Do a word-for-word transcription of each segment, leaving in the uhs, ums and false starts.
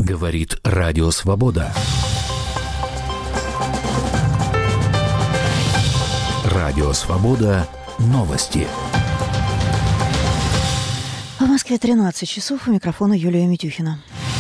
Говорит Радио Свобода. Радио Свобода. Новости. В Москве тринадцать часов. У микрофона Юлия Митюхина.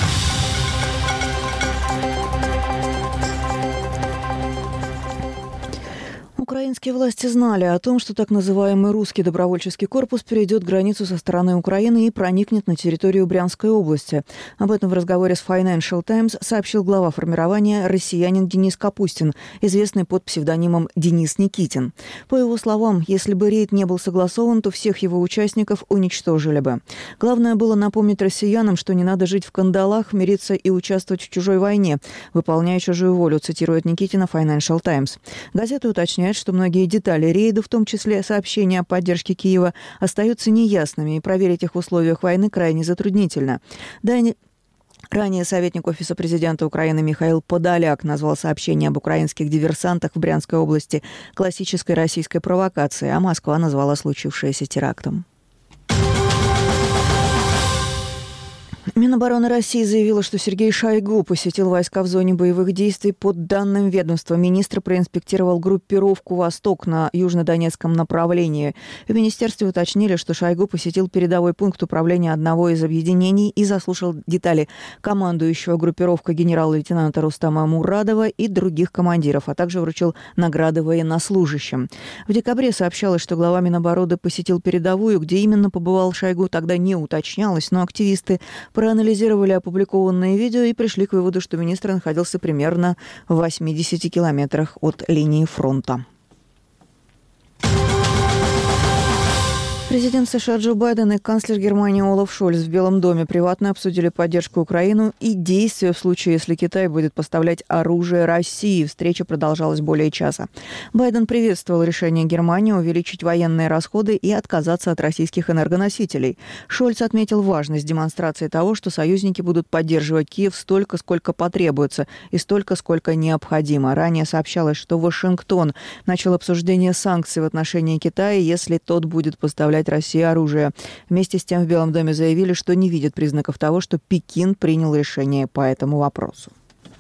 Украинские власти знали о том, что так называемый русский добровольческий корпус перейдет границу со стороны Украины и проникнет на территорию Брянской области. Об этом в разговоре с Financial Times сообщил глава формирования россиянин Денис Капустин, известный под псевдонимом Денис Никитин. По его словам, если бы рейд не был согласован, то всех его участников уничтожили бы. Главное было напомнить россиянам, что не надо жить в кандалах, мириться и участвовать в чужой войне, выполняя чужую волю, цитирует Никитина Financial Times. Газета уточняет, что многие детали рейда, в том числе сообщения о поддержке Киева, остаются неясными, и проверить их в условиях войны крайне затруднительно. Дани... Ранее советник Офиса президента Украины Михаил Подоляк назвал сообщение об украинских диверсантах в Брянской области классической российской провокацией, а Москва назвала случившееся терактом. Минобороны России заявила, что Сергей Шойгу посетил войска в зоне боевых действий. Под данным ведомства, министр проинспектировал группировку «Восток» на южнодонецком направлении. В министерстве уточнили, что Шойгу посетил передовой пункт управления одного из объединений и заслушал детали командующего группировкой генерал-лейтенанта Рустама Мурадова и других командиров, а также вручил награды военнослужащим. В декабре сообщалось, что глава Минобороны посетил передовую. Где именно побывал Шойгу, тогда не уточнялось, но активисты проанализировали опубликованные видео и пришли к выводу, что министр находился примерно в восьмидесяти километрах от линии фронта. Президент США Джо Байден и канцлер Германии Олаф Шольц в Белом доме приватно обсудили поддержку Украины и действия в случае, если Китай будет поставлять оружие России. Встреча продолжалась более часа. Байден приветствовал решение Германии увеличить военные расходы и отказаться от российских энергоносителей. Шольц отметил важность демонстрации того, что союзники будут поддерживать Киев столько, сколько потребуется, и столько, сколько необходимо. Ранее сообщалось, что Вашингтон начал обсуждение санкций в отношении Китая, если тот будет поставлять России оружие. Вместе с тем в Белом доме заявили, что не видят признаков того, что Пекин принял решение по этому вопросу.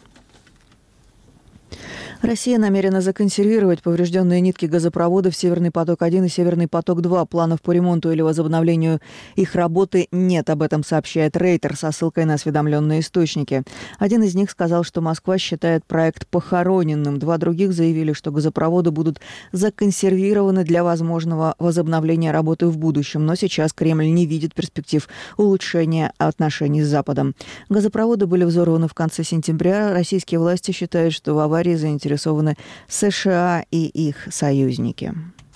Россия намерена законсервировать поврежденные нитки газопроводов «Северный поток-один» и «Северный поток-два». Планов по ремонту или возобновлению их работы нет. Об этом сообщает Рейтер со ссылкой на осведомленные источники. Один из них сказал, что Москва считает проект похороненным. Два других заявили, что газопроводы будут законсервированы для возможного возобновления работы в будущем. Но сейчас Кремль не видит перспектив улучшения отношений с Западом. Газопроводы были взорваны в конце сентября. Российские власти считают, что в аварии заинтересованы США и их союзники.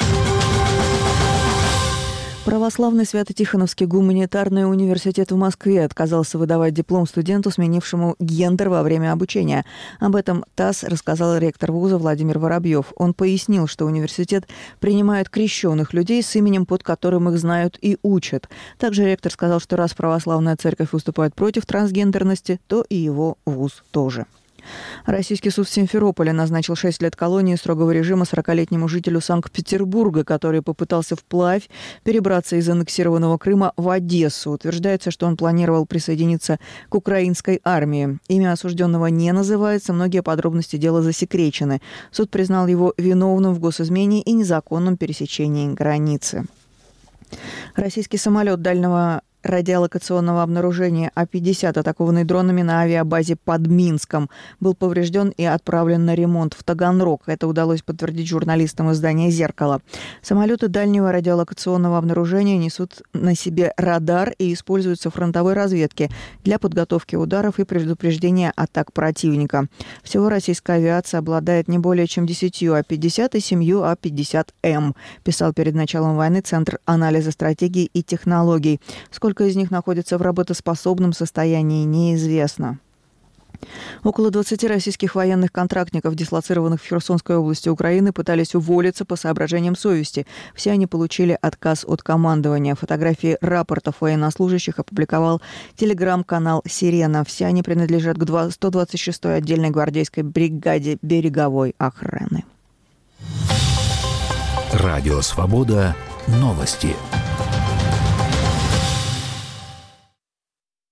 Православный Свято-Тихоновский гуманитарный университет в Москве отказался выдавать диплом студенту, сменившему гендер во время обучения. Об этом ТАСС рассказал ректор вуза Владимир Воробьев. Он пояснил, что университет принимает крещенных людей с именем, под которым их знают и учат. Также ректор сказал, что раз православная церковь выступает против трансгендерности, то и его вуз тоже. Российский суд в Симферополе назначил шесть лет колонии строгого режима сорокалетнему жителю Санкт-Петербурга, который попытался вплавь перебраться из аннексированного Крыма в Одессу. Утверждается, что он планировал присоединиться к украинской армии. Имя осужденного не называется, многие подробности дела засекречены. Суд признал его виновным в госизмене и незаконном пересечении границы. Российский самолет дальнего радиолокационного обнаружения А пятьдесят, атакованный дронами на авиабазе под Минском, был поврежден и отправлен на ремонт в Таганрог. Это удалось подтвердить журналистам издания «Зеркало». Самолеты дальнего радиолокационного обнаружения несут на себе радар и используются в фронтовой разведке для подготовки ударов и предупреждения атак противника. Всего российская авиация обладает не более чем десятью А пятьдесят и семью А пятьдесят М, писал перед началом войны Центр анализа стратегий и технологий. Сколько из них находится в работоспособном состоянии, неизвестно. Около двадцати российских военных контрактников, дислоцированных в Херсонской области Украины, пытались уволиться по соображениям совести. Все они получили отказ от командования. Фотографии рапортов военнослужащих опубликовал телеграм-канал «Сирена». Все они принадлежат к сто двадцать шестой отдельной гвардейской бригаде береговой охраны. Радио «Свобода». Новости.